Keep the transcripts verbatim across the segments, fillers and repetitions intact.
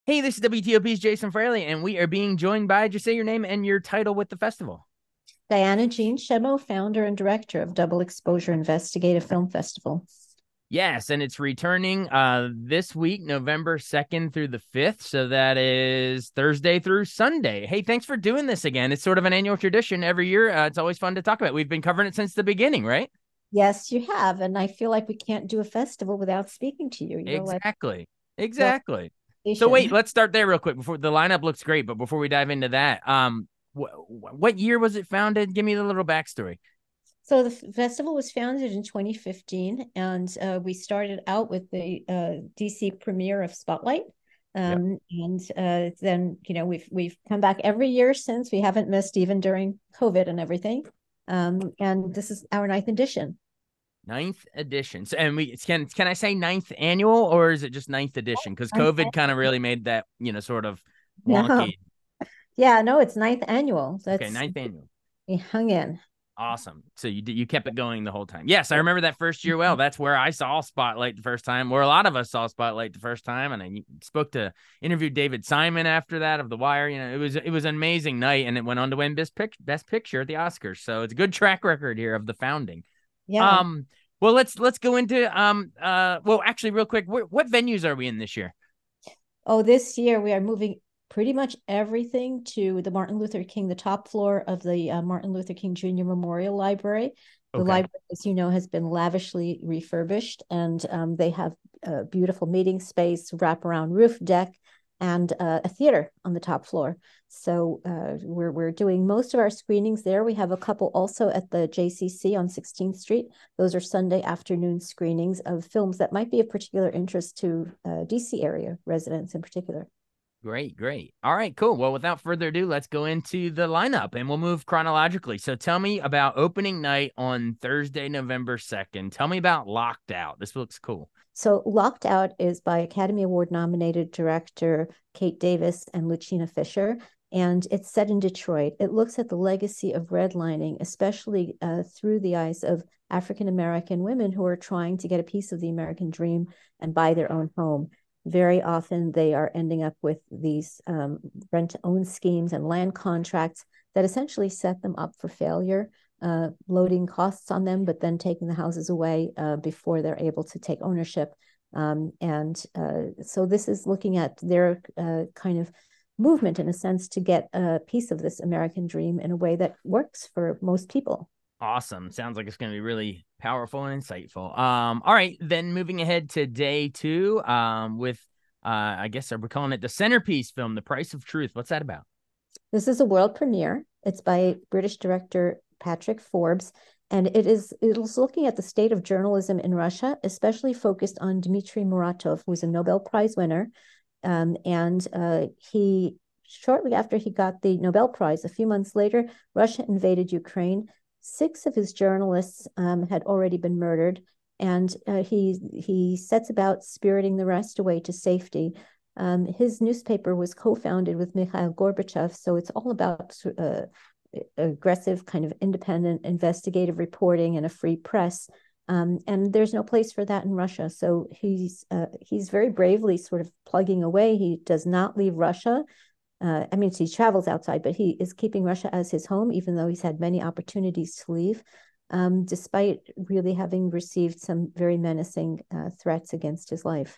Hey, this is W T O P's Jason Fraley, and we are being joined by, just say your name and your title with the festival. Diana Jean Shemo, founder and director of Double Exposure Investigative Film Festival. Yes, and it's returning uh this week, November second through the fifth. So that is Thursday through Sunday. Hey, thanks for doing this again. It's sort of an annual tradition every year. Uh, it's always fun to talk about. We've been covering it since the beginning, right? Yes, you have. And I feel like we can't do a festival without speaking to you. You're like, Exactly. well, Exactly. So wait, station. let's start there real quick before the lineup looks great, but before we dive into that, um wh- what year was it founded? Give me the little backstory. So the festival was founded in twenty fifteen, and uh, we started out with the uh, D C premiere of Spotlight. Yep. Um, and uh, then, you know, we've we've come back every year since. We haven't missed even during COVID and everything. Um, and this is our ninth edition. Ninth edition. So, and we can can I say ninth annual or is it just ninth edition? Because COVID kind of really made that you know sort of No, wonky. yeah, no, it's ninth annual. Okay, That's ninth annual. we hung in. Awesome. So you you kept it going the whole time. Yes, I remember that first year. Well, that's where I saw Spotlight the first time. Where a lot of us saw Spotlight the first time, and I spoke to interviewed David Simon after that of The Wire. You know, it was it was an amazing night, and it went on to win best pic, best picture at the Oscars. So it's a good track record here of the founding. Yeah. Um, well, let's let's go into um uh well actually real quick, what, what venues are we in this year? Oh, this year we are moving pretty much everything to the Martin Luther King, the top floor of the uh, Martin Luther King Junior Memorial Library. The Okay, library, as you know, has been lavishly refurbished, and um, they have a beautiful meeting space, wraparound roof deck, and uh, a theater on the top floor. So uh, we're we're doing most of our screenings there. We have a couple also at the J C C on sixteenth Street. Those are Sunday afternoon screenings of films that might be of particular interest to uh, D C area residents in particular. great, great. All right, cool. Well, without further ado, let's go into the lineup and we'll move chronologically. So tell me about opening night on Thursday, November second. Tell me about Locked Out. This looks cool. So Locked Out is by Academy Award nominated director Kate Davis and Lucina Fisher, and it's set in Detroit. It looks at the legacy of redlining, especially uh, through the eyes of African American women who are trying to get a piece of the American dream and buy their own home. Very often, they are ending up with these um, rent to own schemes and land contracts that essentially set them up for failure, uh, loading costs on them, but then taking the houses away uh, before they're able to take ownership. Um, and uh, so this is looking at their uh, kind of movement, in a sense, to get a piece of this American dream in a way that works for most people. Awesome. Sounds like it's going to be really powerful and insightful. Um, all right, then moving ahead to day two, um, with uh, I guess we're calling it the centerpiece film, The Price of Truth. What's that about? This is a world premiere. It's by British director Patrick Forbes, and it is it is looking at the state of journalism in Russia, especially focused on Dmitry Muratov, who's a Nobel Prize winner. Um, and uh, he shortly after he got the Nobel Prize, a few months later, Russia invaded Ukraine. Six of his journalists um, had already been murdered, and uh, he he sets about spiriting the rest away to safety. Um, his newspaper was co-founded with Mikhail Gorbachev, so it's all about uh, aggressive, kind of independent investigative reporting and a free press. Um, and there's no place for that in Russia. So he's uh, he's very bravely sort of plugging away. He does not leave Russia. Uh, I mean, he travels outside, but he is keeping Russia as his home, even though he's had many opportunities to leave, um, despite really having received some very menacing uh, threats against his life.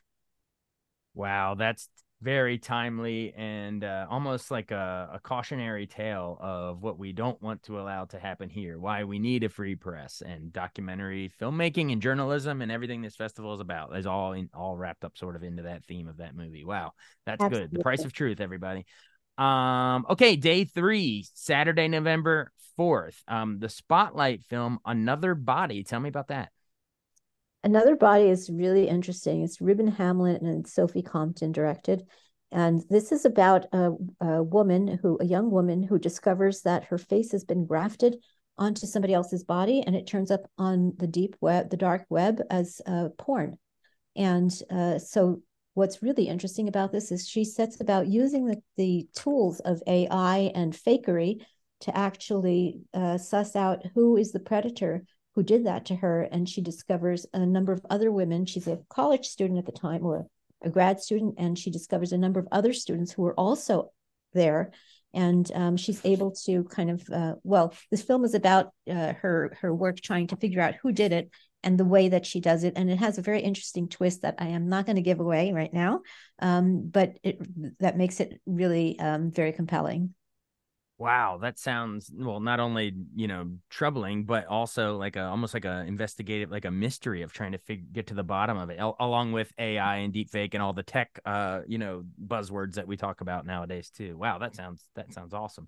Wow, that's very timely and uh, almost like a, a cautionary tale of what we don't want to allow to happen here. Why we need a free press and documentary filmmaking and journalism and everything this festival is about is all in all wrapped up sort of into that theme of that movie. Wow, that's good. The Price Absolutely. of Truth, everybody. Um, okay, day three, Saturday, November fourth. Um, the Spotlight film, Another Body. Tell me about that. Another Body is really interesting. It's Ruben Hamlin and Sophie Compton directed. And this is about a, a woman who, a young woman who discovers that her face has been grafted onto somebody else's body, and it turns up on the deep web, the dark web, as uh, porn. And uh, so, what's really interesting about this is she sets about using the, the tools of A I and fakery to actually uh, suss out who is the predator who did that to her. And she discovers a number of other women. She's a college student at the time, or a grad student, and she discovers a number of other students who are also there. And um, she's able to kind of, uh, well, this film is about uh, her her work trying to figure out who did it and the way that she does it. And it has a very interesting twist that I am not going to give away right now, um, but it that makes it really um, very compelling. Wow, that sounds, well, not only, you know, troubling, but also like a almost like a investigative, like a mystery of trying to fig- get to the bottom of it, al- along with A I and deepfake and all the tech, uh, you know, buzzwords that we talk about nowadays too. Wow, that sounds that sounds awesome.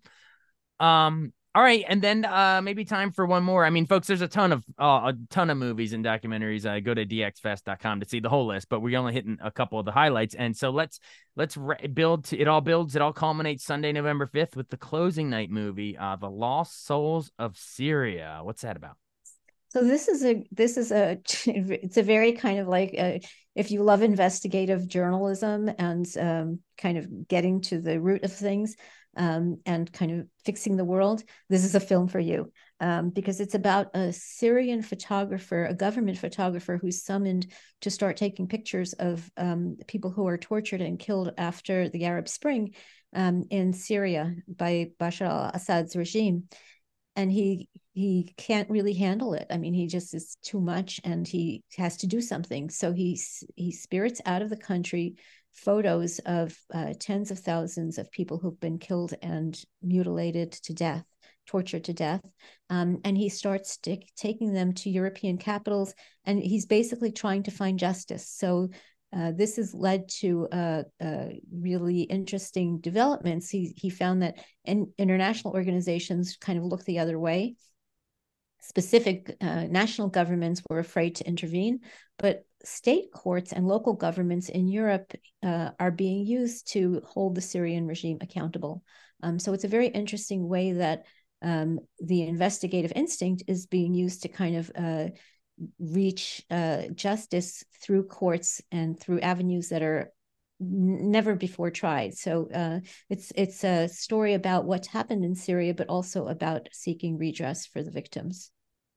Um, all right, and then uh maybe time for one more. I mean, folks, there's a ton of uh, a ton of movies and documentaries. Uh, go to d x fest dot com to see the whole list, but we're only hitting a couple of the highlights. And so let's let's re- build to, it all builds, it all culminates Sunday, November fifth with the closing night movie, uh The Lost Souls of Syria. What's that about? So this is a this is a it's a very kind of like a, if you love investigative journalism and um, kind of getting to the root of things, um, and kind of fixing the world, this is a film for you, um, because it's about a Syrian photographer, a government photographer who's summoned to start taking pictures of um, people who are tortured and killed after the Arab Spring um, in Syria by Bashar al-Assad's regime. And he he can't really handle it. I mean, he just is too much, and he has to do something. So he he spirits out of the country photos of uh, tens of thousands of people who've been killed and mutilated to death, tortured to death, um, and he starts t- taking them to European capitals, and he's basically trying to find justice. So uh, this has led to uh, uh, really interesting developments. He he found that in, international organizations kind of look the other way. Specific uh, national governments were afraid to intervene, but state courts and local governments in Europe uh, are being used to hold the Syrian regime accountable. Um, so it's a very interesting way that um, the investigative instinct is being used to kind of uh, reach uh, justice through courts and through avenues that are never before tried. So uh, it's it's a story about what's happened in Syria, but also about seeking redress for the victims.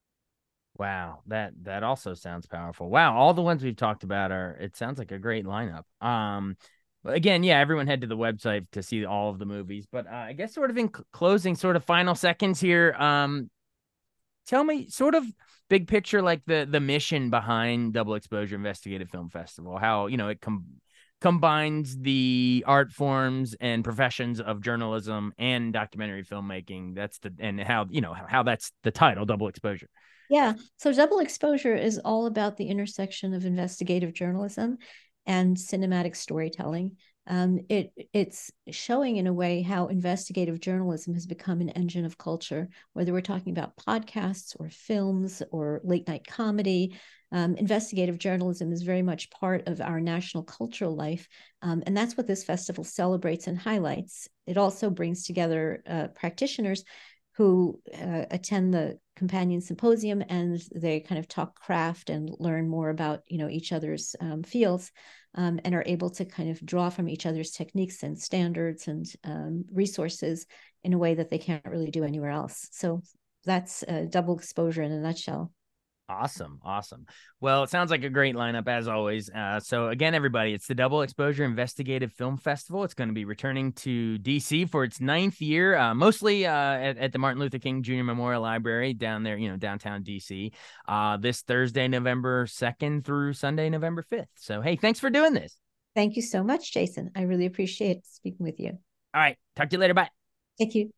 Wow, that that also sounds powerful. Wow, all the ones we've talked about are, it sounds like a great lineup. Um again, yeah, everyone head to the website to see all of the movies, but uh, I guess sort of in cl- closing, sort of final seconds here, um tell me sort of big picture, like the the mission behind Double Exposure Investigative Film Festival, how, you know, it com- combines the art forms and professions of journalism and documentary filmmaking. That's the, and how, you know, how, how that's the title, Double Exposure. Yeah. So double exposure is all about the intersection of investigative journalism and cinematic storytelling. Um, it it's showing in a way how investigative journalism has become an engine of culture, whether we're talking about podcasts or films or late night comedy. Um, investigative journalism is very much part of our national cultural life. Um, and that's what this festival celebrates and highlights. It also brings together uh, practitioners who uh, attend the companion symposium, and they kind of talk craft and learn more about, you know, each other's um, fields, um, and are able to kind of draw from each other's techniques and standards and um, resources in a way that they can't really do anywhere else. So that's a double exposure in a nutshell. Awesome. Awesome. Well, it sounds like a great lineup as always. Uh, so again, everybody, it's the Double Exposure Investigative Film Festival. It's going to be returning to D C for its ninth year, uh, mostly uh, at, at the Martin Luther King Junior Memorial Library down there, you know, downtown D C, uh, this Thursday, November second through Sunday, November fifth. So, hey, thanks for doing this. Thank you so much, Jason. I really appreciate speaking with you. All right. Talk to you later. Bye. Thank you.